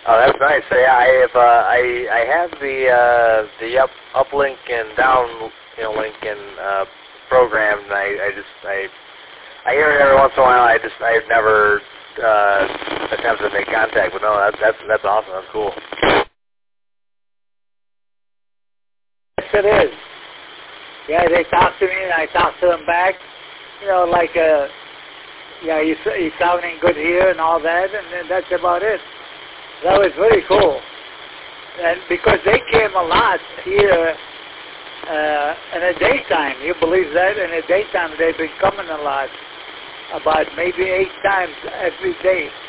Oh, that's nice. So, yeah, I have the uplink and down link and program, and I hear it every once in a while. I've never attempted to make contact, but no, that's awesome. That's cool. Yes, it is. Yeah, they talk to me, and I talk to them back. Like he's sounding good here and all that, and then that's about it. That was very cool. And because they came a lot here in the daytime, you believe that? In the daytime, they've been coming a lot, about maybe 8 times every day.